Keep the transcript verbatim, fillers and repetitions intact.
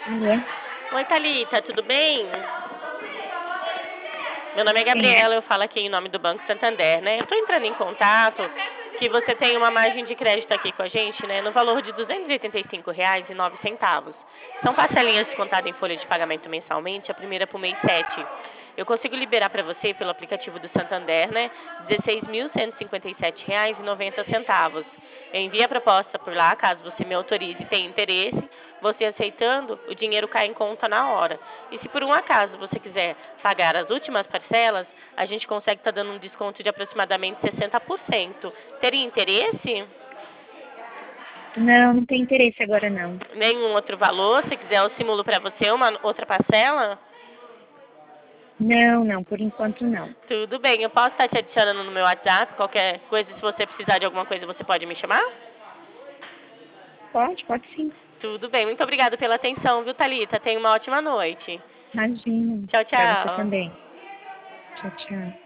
Alô? Oi, Thalita, tudo bem? Meu nome é Quem é? Gabriela, eu falo aqui em nome do Banco Santander, né? Eu tô entrando em contato que você tem uma margem de crédito aqui com a gente, né? No valor de duzentos e oitenta e cinco reais e nove centavos. São parcelinhas descontadas em folha de pagamento mensalmente, a primeira para o mês sete. Eu consigo liberar para você pelo aplicativo do Santander, né? dezesseis mil cento e cinquenta e sete reais e noventa centavos. Eu envio a proposta por lá, caso você me autorize e tenha interesse. Você aceitando, o dinheiro cai em conta na hora. E se por um acaso você quiser pagar as últimas parcelas, a gente consegue estar dando um desconto de aproximadamente sessenta por cento. Teria interesse? Não, não tem interesse agora não. Nenhum outro valor? Se quiser, eu simulo para você uma outra parcela? Não, não, por enquanto não. Tudo bem, eu posso estar te adicionando no meu WhatsApp. Qualquer coisa, se você precisar de alguma coisa, você pode me chamar? Pode, pode sim. Tudo bem, muito obrigada pela atenção, viu, Thalita? Tenha uma ótima noite. Imagina. Tchau, Para você tchau. também. Tchau, tchau.